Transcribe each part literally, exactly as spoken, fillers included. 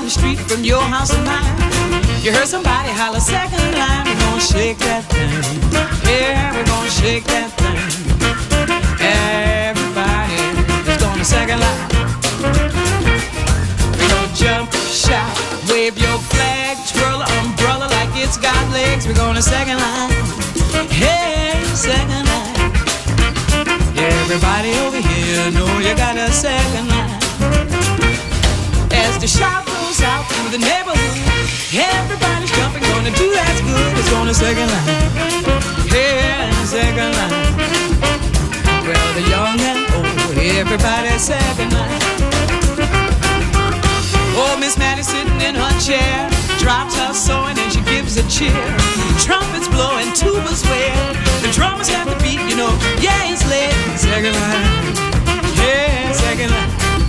the street from your house and mine. You heard somebody holler second line. We're gonna shake that thing. Yeah, we're gonna shake that thing. Everybody is gonna second line. We're gonna jump, shout, wave your flag, twirl an umbrella like it's got legs. We're gonna second line. Hey, second line. Everybody over here know you got a second line. As the shout goes out through the neighborhood, everybody's jumping, gonna do that's good. It's gonna second line. Hey, second line. Well, the young and old, everybody's second line. Oh, Miss Maddie sitting in her chair, drops her sewing and she gives a cheer. Trumpets blowing, tubas wail, the drummers have the beat, you know. Yeah, it's late. Second line. Yeah, second line.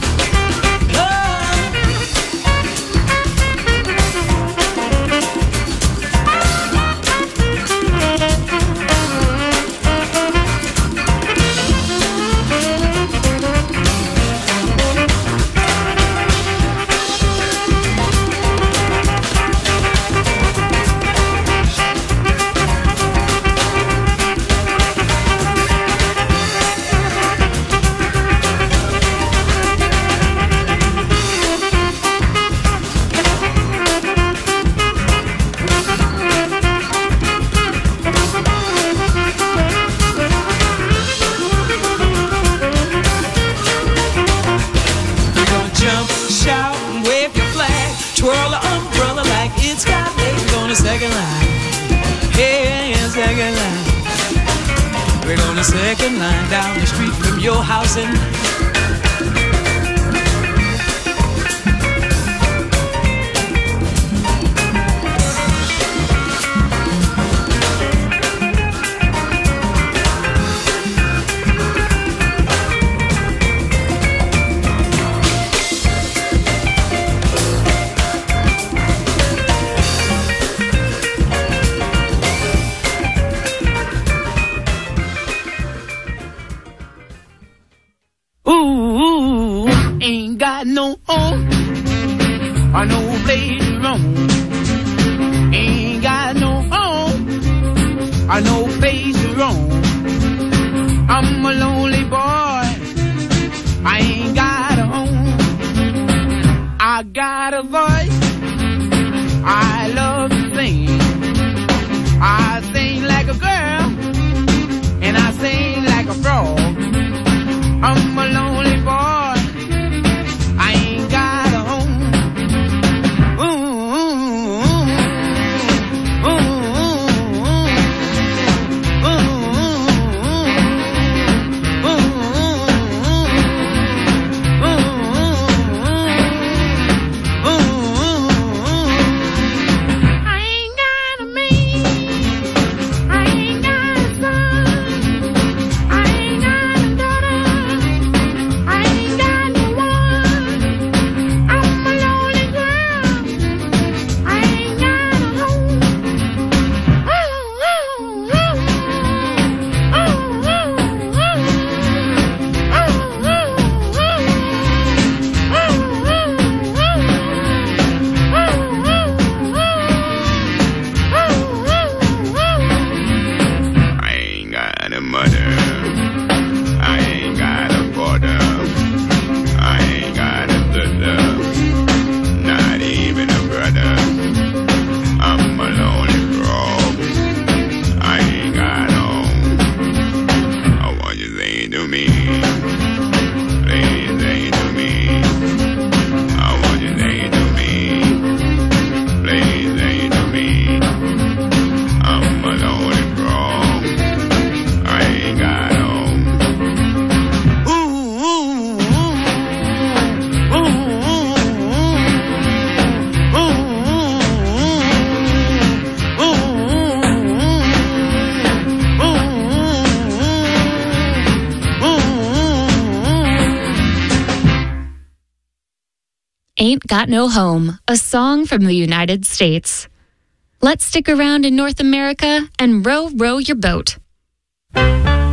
Second line down the street from your house and no home or no place to roam. Ain't got no home or no place to roam. I'm a lonely boy, I ain't got a home. I got a voice, I love to sing. I sing like a girl and I sing like a frog. I'm a lonely boy, Ain't Got No Home, a song from the United States. Let's stick around in North America and row, row your boat.